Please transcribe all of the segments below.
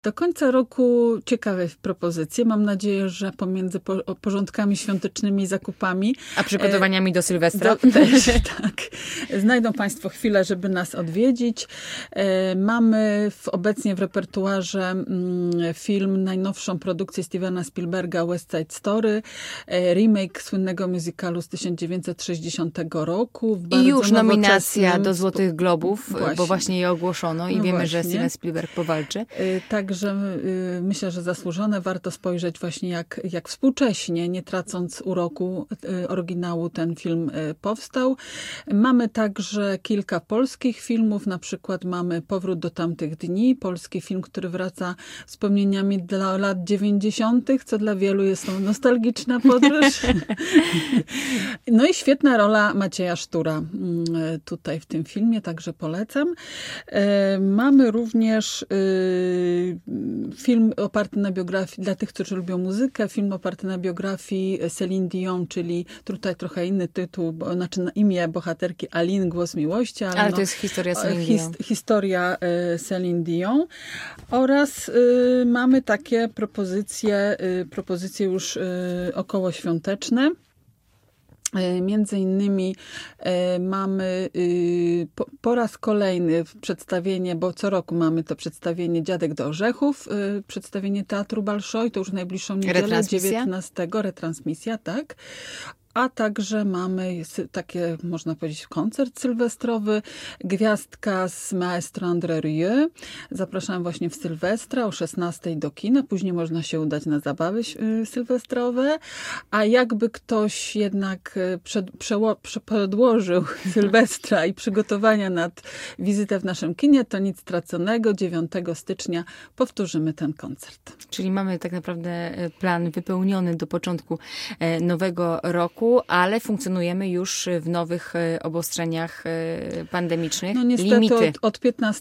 Do końca roku ciekawe propozycje. Mam nadzieję, że pomiędzy porządkami świątecznymi i zakupami. A przygotowaniami do Sylwestra? Też, tak. Znajdą Państwo chwilę, żeby nas odwiedzić. Mamy obecnie w repertuarze film, najnowszą produkcję Stevena Spielberga West Side Story, remake słynnego musicalu z 1960 roku. I już nominacja do Złotych Globów, bo właśnie je ogłoszono i wiemy, że Steven Spielberg powalczy. Także myślę, że zasłużone. Warto spojrzeć właśnie jak współcześnie, nie tracąc uroku oryginału, ten film powstał. Mamy także kilka polskich filmów, na przykład mamy Powrót do tamtych dni, polski film, który wraca wspomnieniami dla lat 90., co dla wielu jest to nostalgiczna podróż. No i świetna rola Macieja Sztura tutaj w tym filmie, także polecam. Mamy również film oparty na biografii, dla tych, którzy lubią muzykę, film oparty na biografii Céline Dion, czyli tutaj trochę inny tytuł, znaczy na imię bohaterki Aline, Głos miłości. Ale to jest historia Céline Dion. Historia Céline Dion. Oraz mamy takie propozycje już okołoświąteczne. Między innymi mamy po raz kolejny przedstawienie, bo co roku mamy to przedstawienie Dziadek do Orzechów, przedstawienie Teatru Bolszoi, to już w najbliższą niedzielę, 19. Retransmisja, tak. A także mamy takie, można powiedzieć, koncert sylwestrowy. Gwiazdka z Maestro André Rieu. Zapraszam właśnie w Sylwestra o 16 do kina. Później można się udać na zabawy sylwestrowe. A jakby ktoś jednak przedłożył Sylwestra i przygotowania nad wizytę w naszym kinie, to nic straconego. 9 stycznia powtórzymy ten koncert. Czyli mamy tak naprawdę plan wypełniony do początku nowego roku, ale funkcjonujemy już w nowych obostrzeniach pandemicznych. No niestety limity. Od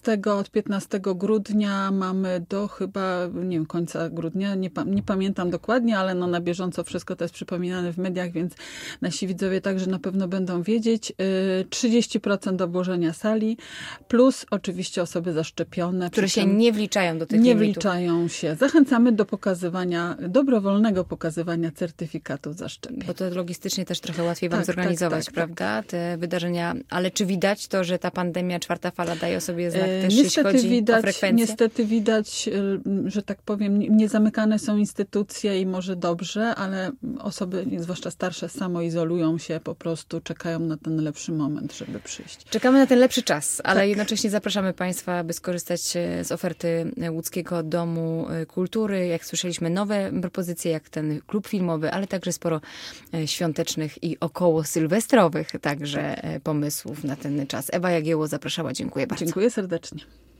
15 grudnia mamy do chyba, nie wiem, końca grudnia, nie pamiętam dokładnie, ale no na bieżąco wszystko to jest przypominane w mediach, więc nasi widzowie także na pewno będą wiedzieć. 30% obłożenia sali, plus oczywiście osoby zaszczepione. Które się nie wliczają do tych nie limitów. wliczają się. Zachęcamy do dobrowolnego pokazywania certyfikatów zaszczepień. Bo to logistycznie też trochę łatwiej wam zorganizować, prawda? Te wydarzenia. Ale czy widać to, że ta pandemia, czwarta fala daje o sobie znak też, jeśli chodzi o frekwencję? Niestety widać, że tak powiem, nie zamykane są instytucje i może dobrze, ale osoby, zwłaszcza starsze, samoizolują się, po prostu czekają na ten lepszy moment, żeby przyjść. Czekamy na ten lepszy czas, ale jednocześnie zapraszamy Państwa, aby skorzystać z oferty Łódzkiego Domu Kultury. Jak słyszeliśmy, nowe propozycje, jak ten klub filmowy, ale także sporo świątecznych i około sylwestrowych także pomysłów na ten czas. Ewa Jagiełło zapraszała. Dziękuję bardzo. Dziękuję serdecznie.